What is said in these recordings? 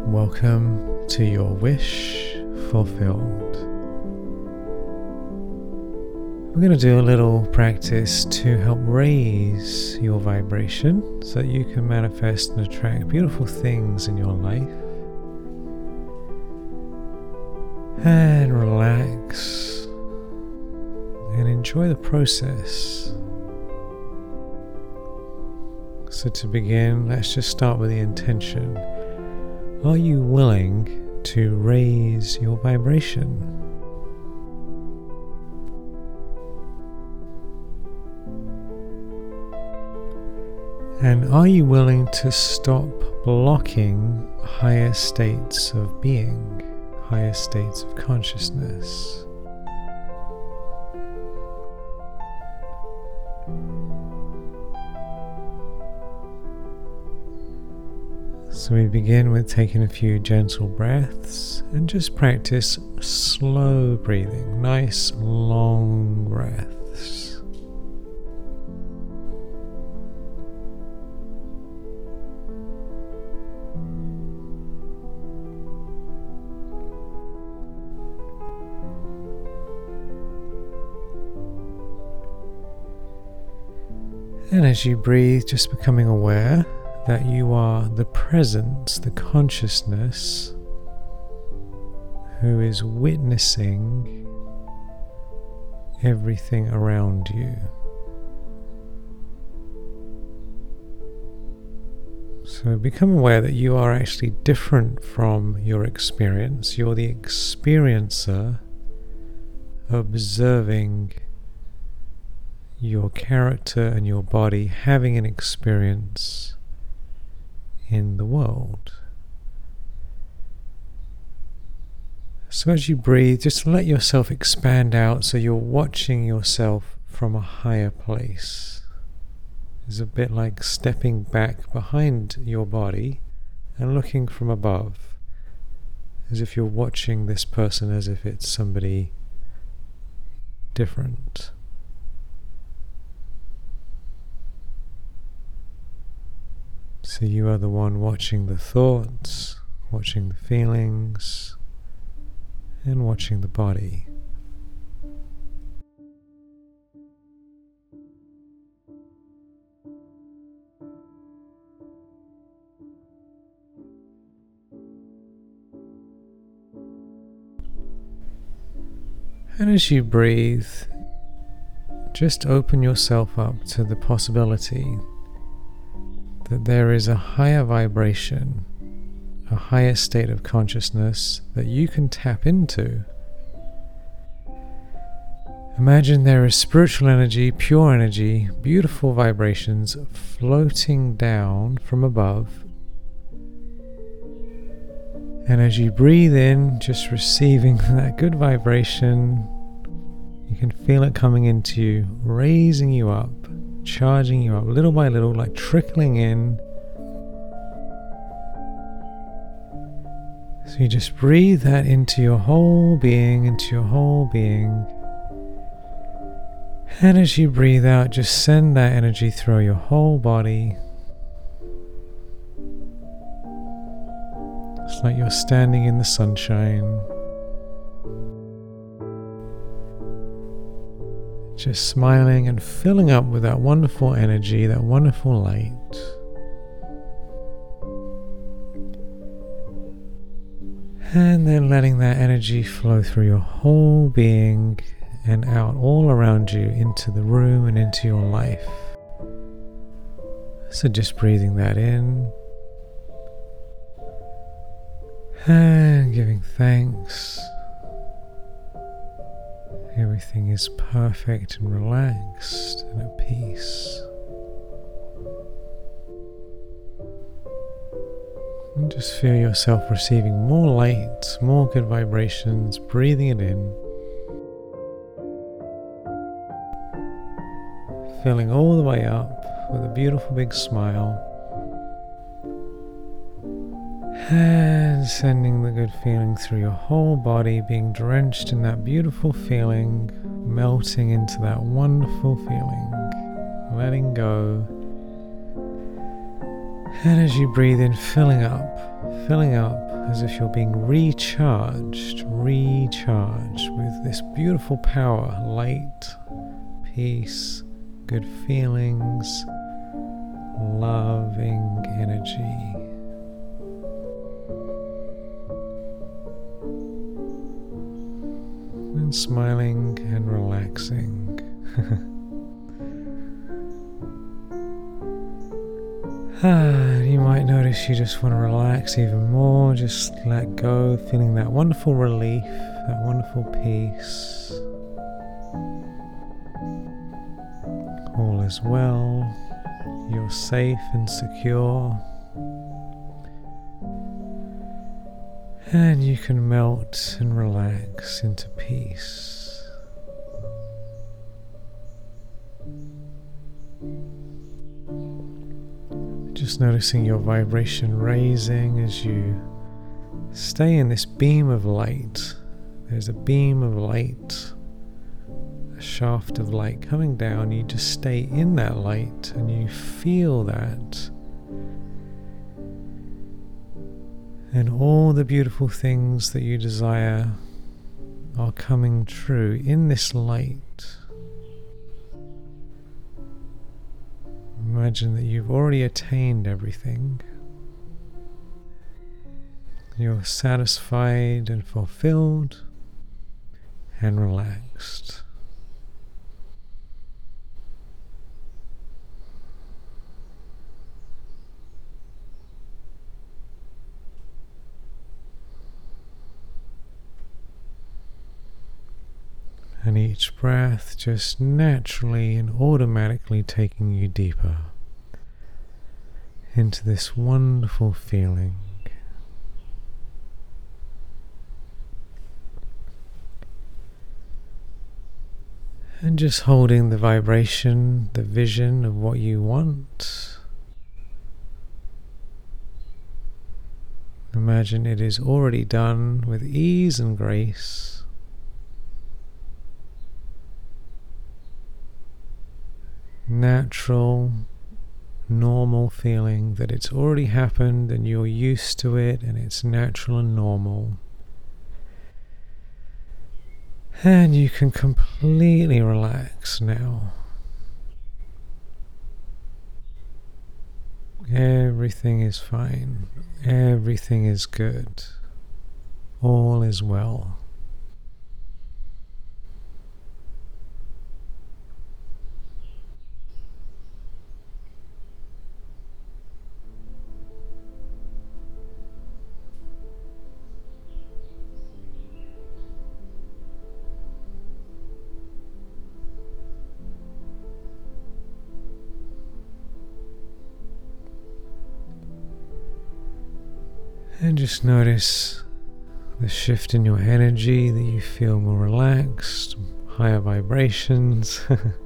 Welcome to your wish fulfilled. We're going to do a little practice to help raise your vibration so that you can manifest and attract beautiful things in your life. And relax and enjoy the process. So to begin, let's just start with the intention. Are you willing to raise your vibration? And are you willing to stop blocking higher states of being, higher states of consciousness? So we begin with taking a few gentle breaths and just practice slow breathing, nice long breaths. And as you breathe, just becoming aware that you are the presence, the consciousness who is witnessing everything around you. So become aware that you are actually different from your experience. You're the experiencer observing your character and your body having an experience in the world. So as you breathe, just let yourself expand out so you're watching yourself from a higher place. It's a bit like stepping back behind your body and looking from above, as if you're watching this person as if it's somebody different. So you are the one watching the thoughts, watching the feelings, and watching the body. And as you breathe, just open yourself up to the possibility that there is a higher vibration, a higher state of consciousness that you can tap into. Imagine there is spiritual energy, pure energy, beautiful vibrations floating down from above. And as you breathe in, just receiving that good vibration, you can feel it coming into you, raising you up, charging you up little by little, like trickling in. So you just breathe that into your whole being, And as you breathe out, just send that energy through your whole body. It's like you're standing in the sunshine. Just smiling and filling up with that wonderful energy, that wonderful light. And then letting that energy flow through your whole being and out all around you into the room and into your life. So just breathing that in and giving thanks. Everything is perfect and relaxed and at peace. And just feel yourself receiving more light, more good vibrations, breathing it in. Filling all the way up with a beautiful big smile. And sending the good feeling through your whole body, being drenched in that beautiful feeling, melting into that wonderful feeling, letting go. And as you breathe in, filling up filling up as if you're being recharged with this beautiful power, light, peace, good feelings, loving energy. And smiling and relaxing. You might notice you just want to relax even more, just let go, feeling that wonderful relief, that wonderful peace. All is well, you're safe and secure, and you can melt and relax into peace. Just noticing your vibration raising as you stay in this beam of light. There's a beam of light, a shaft of light coming down. You just stay in that light and you feel that. And all the beautiful things that you desire are coming true in this light. Imagine that you've already attained everything. You're satisfied and fulfilled and relaxed. And each breath just naturally and automatically taking you deeper into this wonderful feeling. And just holding the vibration, the vision of what you want. Imagine it is already done with ease and grace. Natural, normal feeling that it's already happened and you're used to it and it's natural and normal. And you can completely relax now. Everything is fine. Everything is good. All is well. And just notice the shift in your energy, that you feel more relaxed, higher vibrations.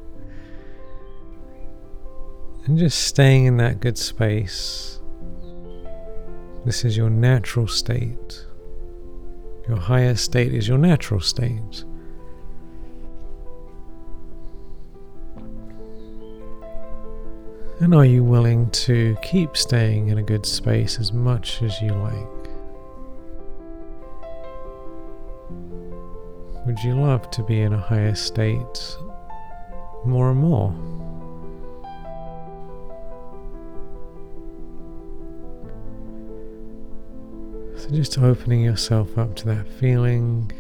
And just staying in that good space. This is your natural state. Your higher state is your natural state. And are you willing to keep staying in a good space as much as you like? Would you love to be in a higher state more and more? So just opening yourself up to that feeling.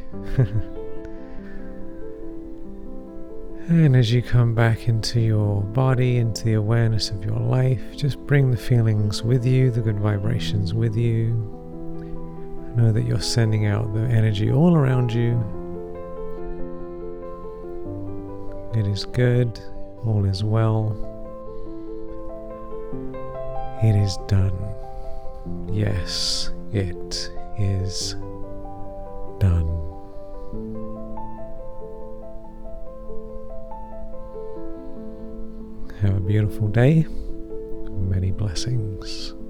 And as you come back into your body, into the awareness of your life, just bring the feelings with you, the good vibrations with you. Know that you're sending out the energy all around you. It is good, all is well. It is done. Yes, it is done. Have a beautiful day. Many blessings.